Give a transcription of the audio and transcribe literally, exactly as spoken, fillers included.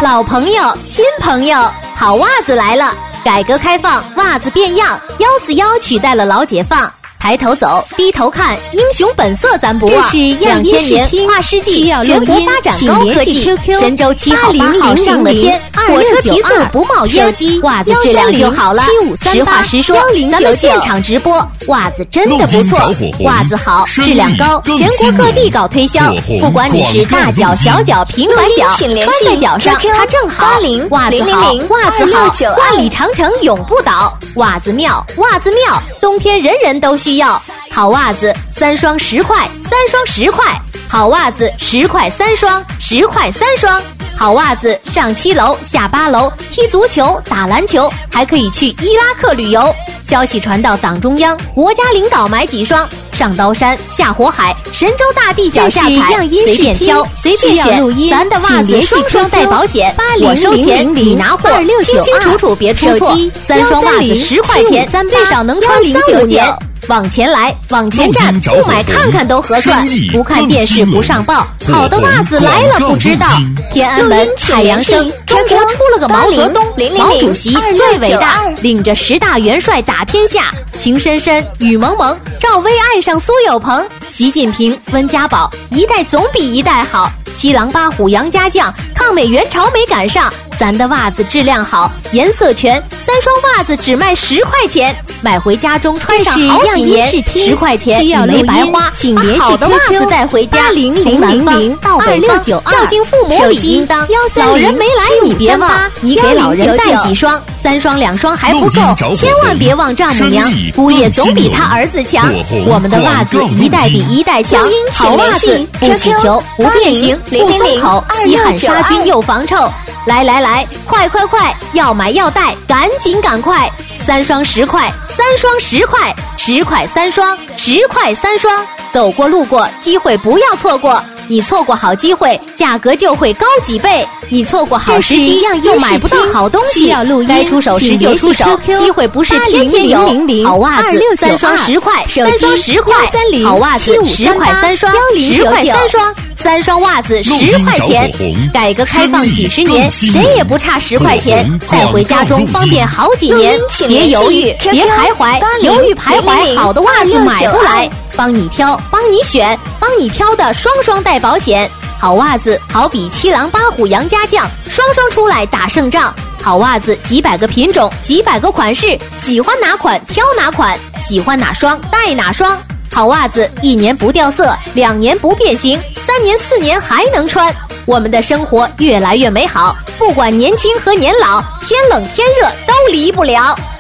老朋友，新朋友，好袜子来了！改革开放，袜子变样，幺四幺取代了老解放。抬头走，低头看，英雄本色咱不忘。 这是两千年跨世纪，全国发展高科技。神舟七号八号上了天，火车提速不冒烟，袜子质量就好了。实话实说，咱们现场直播，袜子真的不错，袜子好，质量高，全国各地搞推销。不管你是大脚、小脚、平板脚，穿在脚上它正好。袜子好，袜子好，万里长城永不倒。袜子妙，袜子妙，冬天人人都需要。好袜子三双十块，三双十块。好袜子十块三双，十块三双。好袜子上七楼下八楼，踢足球打篮球，还可以去伊拉克旅游。消息传到党中央，国家领导买几双，上刀山下火海，神州大地脚下踩，随便挑随便选，咱的袜子双双带保险。我收钱你拿货，清清楚楚别出错。三双袜子十块钱，最少能穿三五年。往前来，往前站，不买看看都合算，不看电视不上报，好的袜子来了不知道。天安门太阳升，中国出了个毛泽东，毛主席最伟大，领着十大元帅打天下，情深深雨蒙蒙，赵薇爱上苏有朋，习近平温家宝，一代总比一代好，七狼八虎杨家将，抗美援朝没赶上，咱的袜子质量好，颜色全，三双袜子只卖十块钱，买回家中穿上好几年，十块钱你没白花，请联系好的袜子带回家，从南方到北方，孝敬父母理应当。老人没来你别忘，你给老人带几双，三双两双还不够，千万别忘丈母娘，姑爷总比他儿子强。我们的袜子一代比一代强，好袜子不起球不变形不松口，吸汗杀菌又防臭。来来来，快快快，要买要带，赶紧赶快！三双十块，三双十块，十块三双，十块三双。走过路过，机会不要错过。你错过好机会，价格就会高几倍。你错过好时机，就买不到好东西。该出手时就出手，机会不是天天有。好袜子三双十块，三双十块。好袜子十块三双，十块三双。三双袜子十块钱，改革开放几十年，谁也不差十块钱，带回家中方便好几年。别犹豫，别徘徊，犹豫徘徊，好的袜子买不来。帮你挑，帮你选，帮你挑的双双带保险。好袜子好比七狼八虎杨家将，双双出来打胜仗。好袜子几百个品种，几百个款式，喜欢哪款挑哪款，喜欢哪双带哪双。好袜子一年不掉色，两年不变形，三年四年还能穿。我们的生活越来越美好，不管年轻和年老，天冷天热都离不了。